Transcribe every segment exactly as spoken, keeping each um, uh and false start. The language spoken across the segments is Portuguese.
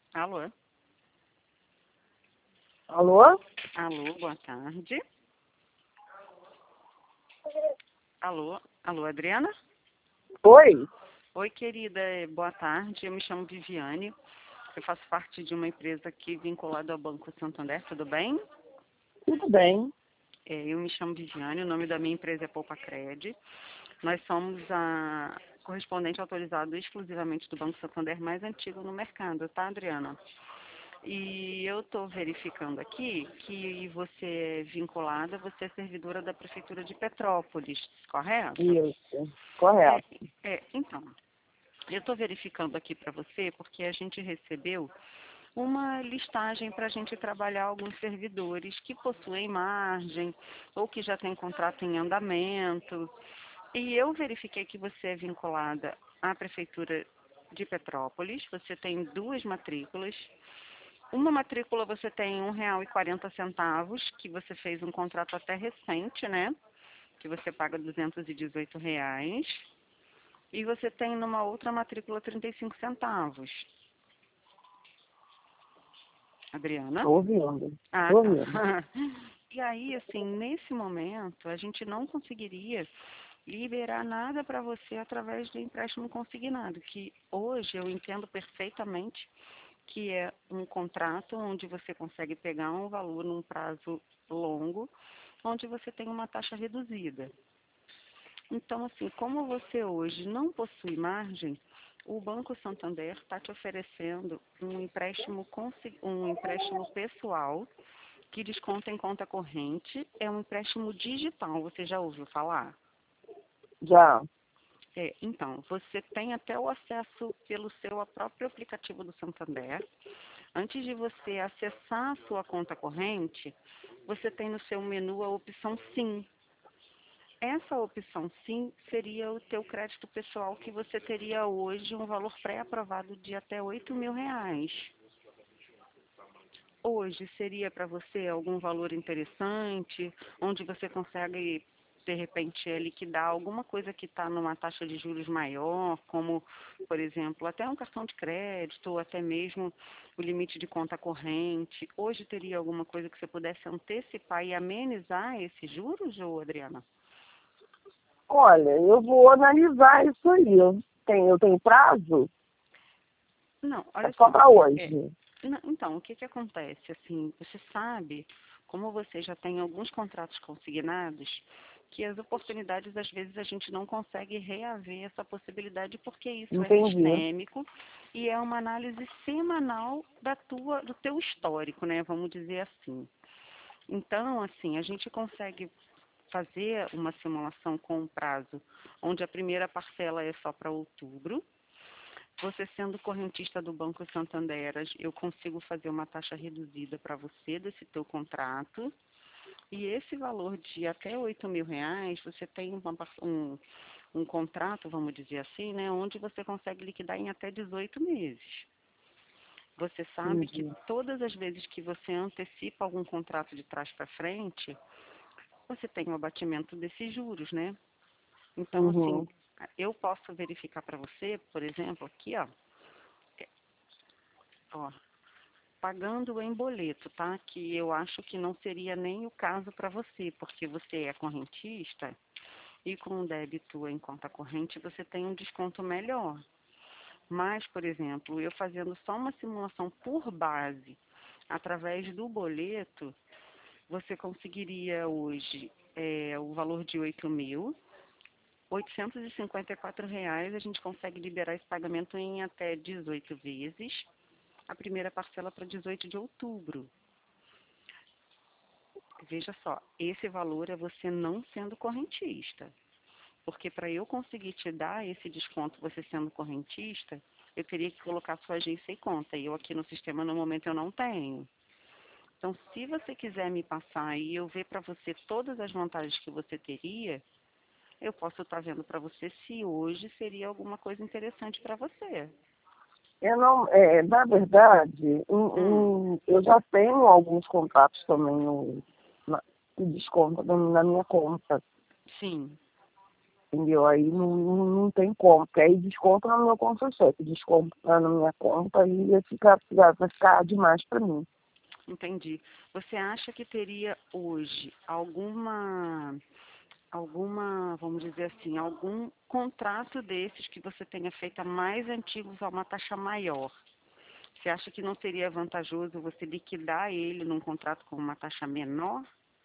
Alô? Alô? Alô, boa tarde. Alô? Alô, Adriana? Oi? Oi, querida, eh, boa tarde. Eu me chamo Viviane. Eu faço parte de uma empresa aqui vinculada ao Banco Santander, tudo bem? Tudo bem. É, eu me chamo Viviane, o nome da minha empresa é Poupa Cred. Nós somos a correspondente autorizado exclusivamente do Banco Santander mais antigo no mercado, tá, Adriana? E eu estou verificando aqui que você é vinculada, você é servidora da Prefeitura de Petrópolis, correto? Isso. É, Correto. é então, eu estou verificando aqui para você porque a gente recebeu uma listagem para a gente trabalhar alguns servidores que possuem margem ou que já têm contrato em andamento. E eu verifiquei que você é vinculada à Prefeitura de Petrópolis, você tem duas matrículas. Uma matrícula você tem um real e quarenta centavos, que você fez um contrato até recente, né? Que você paga duzentos e dezoito reais. E você tem numa outra matrícula trinta e cinco centavos. Adriana? Estou ouvindo. Ah, Estou tá. ouvindo. E aí, assim, nesse momento, a gente não conseguiria liberar nada para você através do empréstimo consignado, que hoje eu entendo perfeitamente que é um contrato onde você consegue pegar um valor num prazo longo, onde você tem uma taxa reduzida. Então, assim, como você hoje não possui margem, o Banco Santander está te oferecendo um empréstimo, consi- um empréstimo pessoal que desconta em conta corrente, é um empréstimo digital, você já ouviu falar? Já. É, então, você tem até o acesso pelo seu próprio aplicativo do Santander. Antes de você acessar a sua conta corrente, você tem no seu menu a opção Sim. Essa opção Sim seria o teu crédito pessoal que você teria hoje um valor pré-aprovado de até oito mil reais. Hoje seria para você algum valor interessante, onde você consegue, de repente, eh, liquidar alguma coisa que está numa taxa de juros maior, como, por exemplo, até um cartão de crédito, ou até mesmo o limite de conta corrente. Hoje teria alguma coisa que você pudesse antecipar e amenizar esses juros, ou Adriana? Olha, eu vou analisar isso aí. Eu tenho, eu tenho prazo? Não, É olha só só. para É, hoje. não, então, o que que acontece? Assim, você sabe, como você já tem alguns contratos consignados, que as oportunidades, às vezes, a gente não consegue reaver essa possibilidade porque isso é Entendi. sistêmico e é uma análise semanal da tua, do teu histórico, né? Vamos dizer assim. Então, assim, a gente consegue fazer uma simulação com um prazo onde a primeira parcela é só para outubro. Você sendo correntista do Banco Santander, eu consigo fazer uma taxa reduzida para você desse teu contrato. E esse valor de até oito mil reais, você tem uma par- um, um contrato, vamos dizer assim, né, onde você consegue liquidar em até dezoito meses. Você sabe que Entendi. todas as vezes que você antecipa algum contrato de trás para frente, você tem o abatimento desses juros, né? Então, assim, Uhum. eu posso verificar para você, por exemplo, aqui, ó, ó, pagando em boleto, tá? Que eu acho que não seria nem o caso para você, porque você é correntista e com o débito em conta corrente você tem um desconto melhor. Mas, por exemplo, eu fazendo só uma simulação por base, através do boleto, você conseguiria hoje é, o valor de oito mil, oitocentos e cinquenta e quatro reais, a gente consegue liberar esse pagamento em até dezoito vezes, a primeira parcela para dezoito de outubro. Veja só, esse valor é você não sendo correntista. Porque para eu conseguir te dar esse desconto, você sendo correntista, eu teria que colocar sua agência e conta. E eu aqui no sistema, no momento, eu não tenho. Então, se você quiser me passar e eu ver para você todas as vantagens que você teria, eu posso estar vendo para você se hoje seria alguma coisa interessante para você. Eu não, é, na verdade, Hum, um, um, eu já tenho alguns contratos também no, na, que descontam na na minha conta. sim. entendeu? Aí não, não, não tem como, porque aí desconta no meu contra-cheque, desconta na minha conta e ia ficar, vai ficar demais para mim. Entendi. Você acha que teria hoje alguma, alguma, vamos dizer assim, algum contrato desses que você tenha feito a mais antigos a uma taxa maior? Você acha que não seria vantajoso você liquidar ele num contrato com uma taxa menor?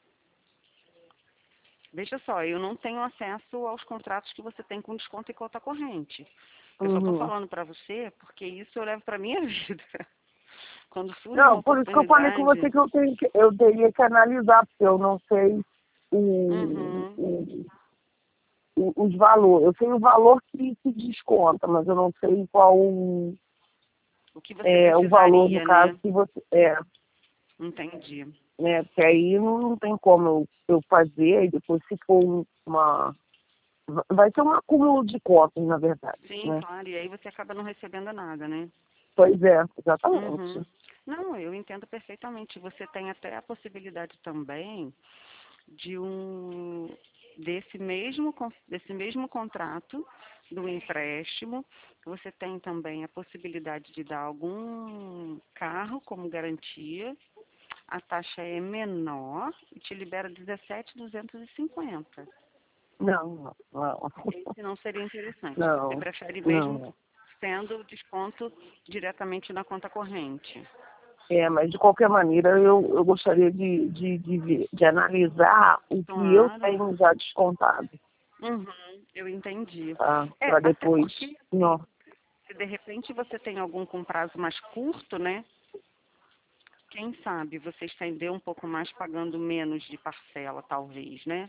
Veja só, eu não tenho acesso aos contratos que você tem com desconto e conta corrente. Eu só estou Uhum. falando para você porque isso eu levo para a minha vida. Quando surge uma Não, por isso que eu falei com você oportunidade... que eu, tenho que, eu teria que analisar, porque eu não sei o, Uhum. o, o, os valores. Eu sei o valor que se desconta, mas eu não sei qual o, O que você é, o valor, no precisaria, caso, né? que você. É, Entendi. né? Porque aí não, não tem como eu, eu fazer, e depois se for uma. Vai ser um acúmulo de contas, na verdade, Sim, né? claro. E aí você acaba não recebendo nada, né? Pois é, exatamente. Uhum. Não, eu entendo perfeitamente. Você tem até a possibilidade também de um desse mesmo con- desse mesmo contrato do empréstimo. Você tem também a possibilidade de dar algum carro como garantia. A taxa é menor e te libera dezessete mil duzentos e cinquenta. Não, não, não. Esse não seria interessante. Você Não, prefere mesmo não. sendo desconto diretamente na conta corrente. É, mas de qualquer maneira eu, eu gostaria de, de, de, ver- de analisar o que eu Claro. tenho já descontado, Uhum, eu entendi. tá? É, Para até depois. porque Não. se de repente você tem algum com prazo mais curto, né? Quem sabe você estender um pouco mais pagando menos de parcela, talvez, né?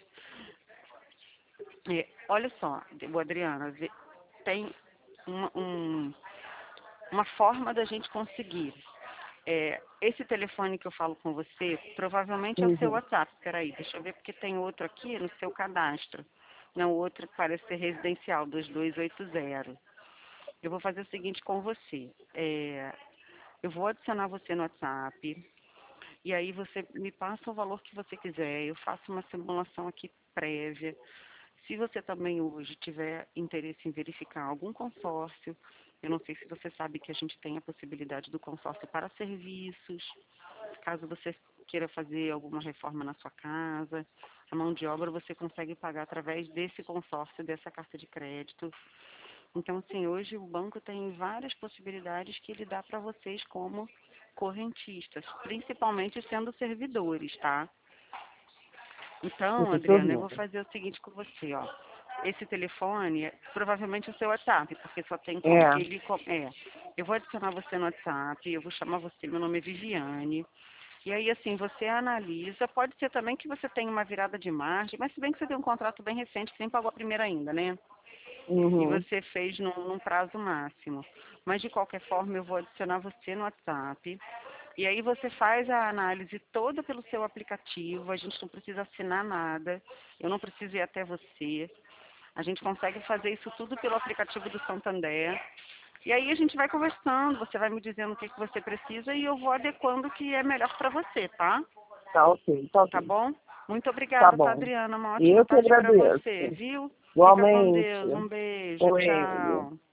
É, olha só, o Adriana, vê- tem uma, um, uma forma da gente conseguir. É, esse telefone que eu falo com você, provavelmente é o seu Uhum. WhatsApp. Peraí, deixa eu ver porque tem outro aqui no seu cadastro. Não, o outro que parece ser residencial, dois dois oito zero. Eu vou fazer o seguinte com você. É, eu vou adicionar você no WhatsApp. E aí você me passa o valor que você quiser. Eu faço uma simulação aqui prévia. Se você também hoje tiver interesse em verificar algum consórcio, eu não sei se você sabe que a gente tem a possibilidade do consórcio para serviços. Caso você queira fazer alguma reforma na sua casa, a mão de obra você consegue pagar através desse consórcio, dessa carta de crédito. Então, assim, hoje o banco tem várias possibilidades que ele dá para vocês como correntistas, principalmente sendo servidores, tá? Eu Então, tô te Adriana, eu vou ouvindo. fazer o seguinte com você, ó. Esse telefone é provavelmente o seu WhatsApp, porque só tem co- É. ele co- é. Eu vou adicionar você no WhatsApp, eu vou chamar você, meu nome é Viviane. E aí, assim, você analisa. Pode ser também que você tenha uma virada de margem, mas se bem que você tem um contrato bem recente, que nem pagou a primeira ainda, né? E Uhum. você fez num, num prazo máximo. Mas, de qualquer forma, eu vou adicionar você no WhatsApp. E aí você faz a análise toda pelo seu aplicativo. A gente não precisa assinar nada. Eu não preciso ir até você. A gente consegue fazer isso tudo pelo aplicativo do Santander. E aí a gente vai conversando, você vai me dizendo o que, que você precisa e eu vou adequando o que é melhor para você, tá? Tá ok, tá Tá ok. bom? Muito Tá obrigada, tá, bom. Adriana? Uma ótima Eu que tarde para você, agradeço. viu? Fica com Igualmente. Deus. Um beijo. Oi. Tchau.